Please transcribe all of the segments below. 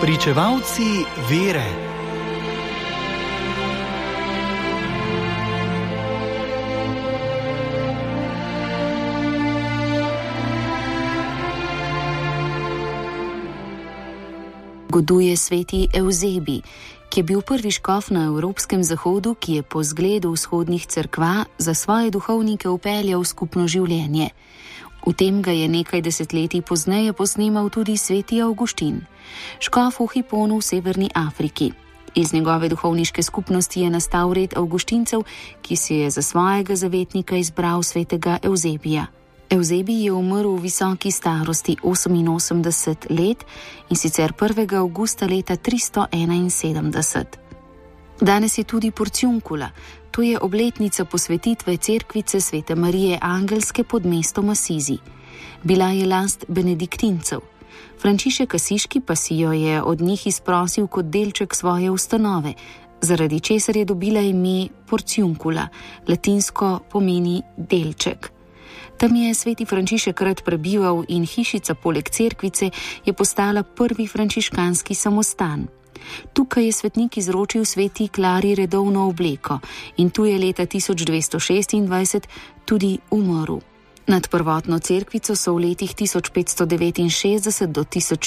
Pričevalci vere. Goduje sveti Evzebij, ki je bil prvi škof na evropskem zahodu, ki je po zgledu vzhodnih cerkva za svoje duhovnike upeljal skupno življenje. V tem ga je nekaj desetletij pozneje posnemal tudi sveti Avguštin, škof v Hiponu v severni Afriki. Iz njegove duhovniške skupnosti je nastal red Avguštincev, ki si je za svojega zavetnika izbral svetega Evzebija. Evzebij je umrl v visoki starosti 88 let in sicer 1. avgusta leta 371. Danes je tudi Porciuncula, to je obletnica posvetitve cerkvice svete Marije Angelske pod mestom Asizi. Bila je last benediktincev. Frančišek Asiški pa si jo je od njih izprosil kot delček svoje ustanove, zaradi česar je dobila ime Porciuncula, latinsko pomeni delček. Tam je sveti Frančišek rad prebival in hišica poleg cerkvice je postala prvi frančiškanski samostan. Tukaj je svetnik izročil sveti Klari redovno obleko in tu je leta 1226 tudi umrl. Nad prvotno cerkvico so v letih 1569 do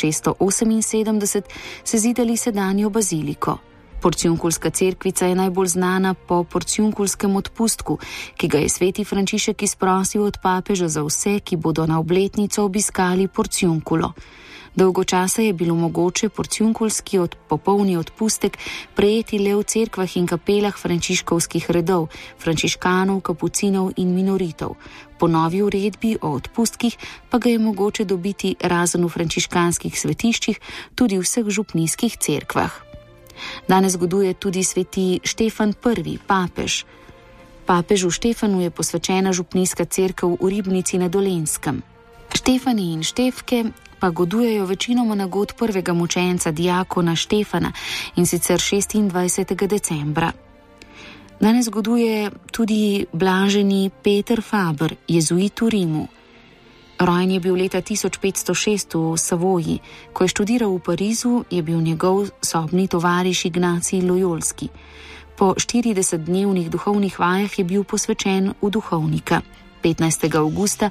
1678 sezidali sedanjo baziliko. Porciunkulska cerkvica je najbolj znana po porciunkulskem odpustku, ki ga je sveti Frančišek izprosil od papeža za vse, ki bodo na obletnico obiskali Porciunkulo. Dolgo časa je bilo mogoče porciunkulski popolni odpustek prejeti le v cerkvah in kapelah frančiškovskih redov, frančiškanov, kapucinov in minoritov. Po novi uredbi o odpustkih pa ga je mogoče dobiti razen v frančiškanskih svetiščih tudi v vseh župnijskih cerkvah. Danes goduje tudi sveti Štefan I, papež. Papežu Štefanu je posvečena župnijska cerkev v Ribnici na Dolenjskem. Štefani in Štefke pa godujejo večinoma na god prvega mučenca diakona Štefana in sicer 26. decembra. Danes goduje tudi blaženi Peter Faber, jezuit v Rimu. Rojen je bil leta 1506 v Savoji. Ko je študiral v Parizu, je bil njegov sobni tovariš Ignacij Lojolski. Po 40-dnevnih duhovnih vajah je bil posvečen v duhovnika. 15. avgusta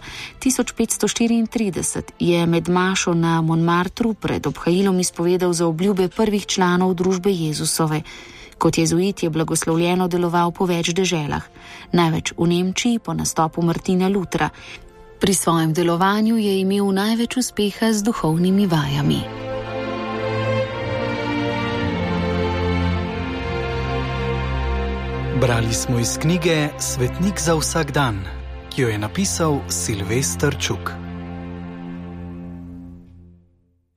1534 je med mašo na Montmartru pred obhajilom izpovedal za obljube prvih članov družbe Jezusove. Kot jezuit je blagoslovljeno deloval po več deželah, največ v Nemčiji po nastopu Martina Lutra. Pri svojem delovanju je imel največ uspeha z duhovnimi vajami. Brali smo iz knjige Svetnik za vsak dan, ki jo je napisal Silvester Čuk.